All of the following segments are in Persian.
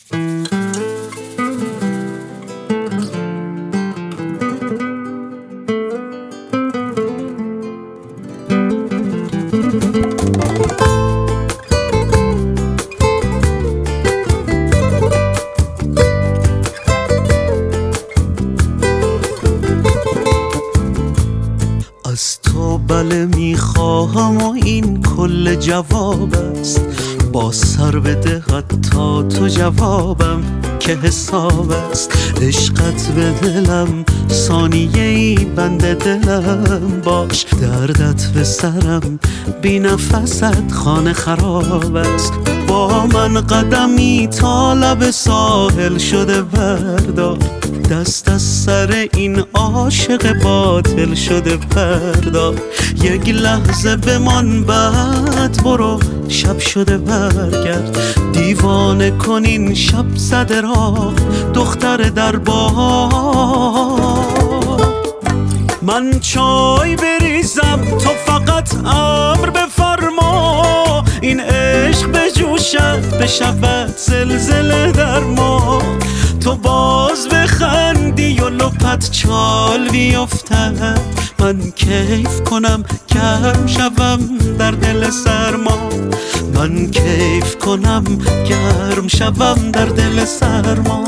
از تو بله میخواهم و این کل جواب است، با سر بده حتی تو جوابم که حساب است. عشقت به دلم ثانیه‌ای بند دلم باش، دردت به سرم بی نفست خانه خراب است. با من قدمی تا لب ساحل شده بردار، دست از سر این عاشق باطل شده بردار. یک لحظه بمان بعد برو، شب شده برگرد. دیوانه کنین شب زده را دختر در بار. من چای بریزم تو فقط امر بفرما، این عشق بجوشد بشود زلزله در ما. تو باز بخندی و لپت چال بیفتد، من کیف کنم گرم شوم در دل سرما. من کیف کنم گرم شوم در دل سرما.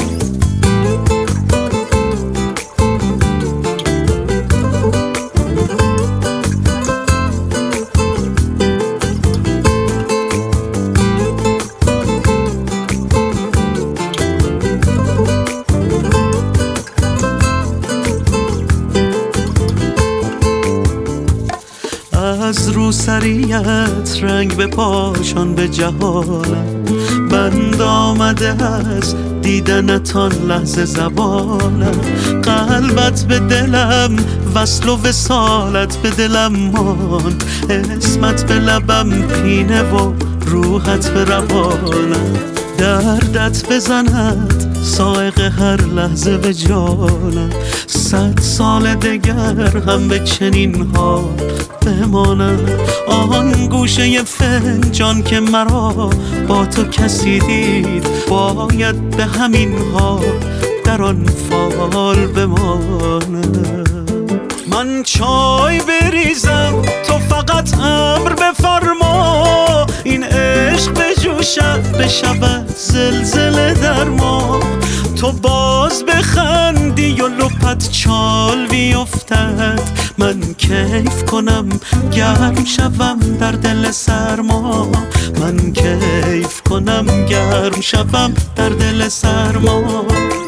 از روسریت رنگ به پاشان به جهالم، بند آمده از دیدنتان لحظه زبانم. قلبت به دلم وصل و وصالت به دلم مان، اسمت به لبم پینه و روحت به روانم. دردت بزند صاعق هر لحظه به جانم، 100 سال دگر هم به چنین حال بمانم. آن گوشه فنجان که مرا با تو کسی دید، باید به همین حال در آن فال بمانم. من چای بریزم تو فقط امر بفرما، این عشق بجوشد بشود زلزله در ما. تو باز بخندی و لپت چال بیفتد، من کیف کنم گرم شوم در دل سرما. من کیف کنم گرم شوم در دل سرما.